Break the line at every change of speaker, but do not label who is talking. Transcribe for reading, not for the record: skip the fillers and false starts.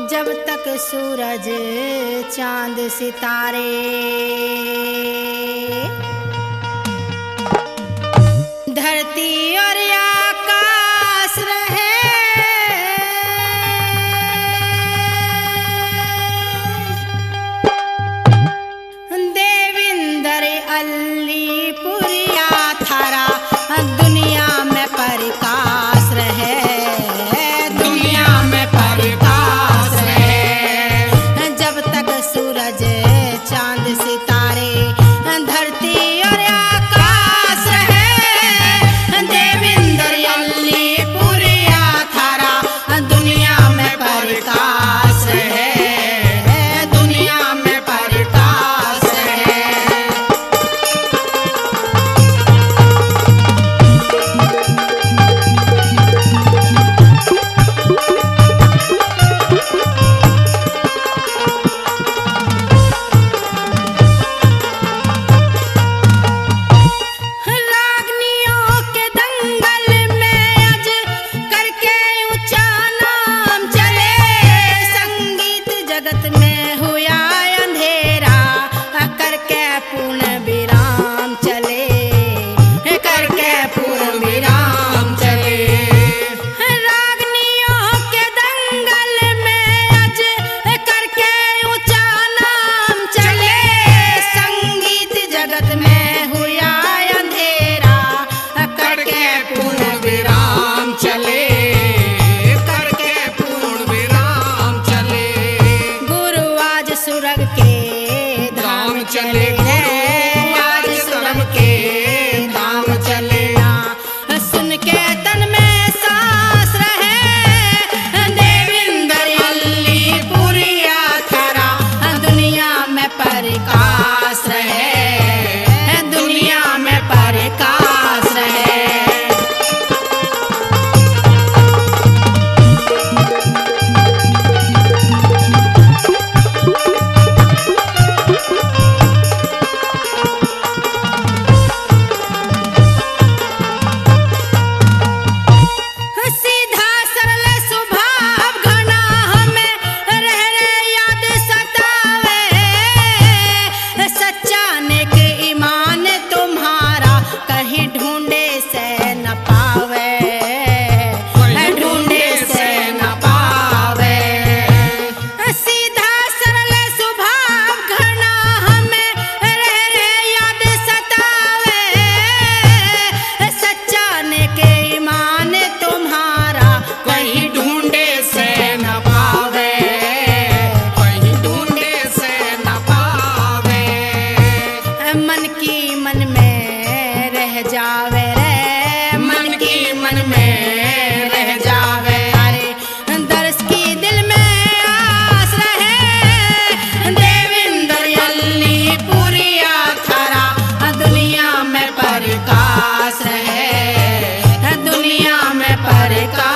जब तक सूरज चांद सितारे धरती और आकाश रहे, देविंदर अल्ली पुरिया थारा दुनिया में प्रकाश रहे, दुनिया में प्रकाश रहे। जब तक सूरज चांद सितारे धरती और आकाश रहे, देविंदर अल्ली पुरिया थारा दुनिया में प्रकाश रहे, दुनिया में प्रकाश रहे। चले आज सुरग के धाम चले, सुन के तन में सांस रहे, देविंदर अल्ली पुरिया थारा दुनिया में प्रकाश रहे, दुनिया में प्रकाश रहे। प्रकाश रहे, दुनिया में प्रकाश।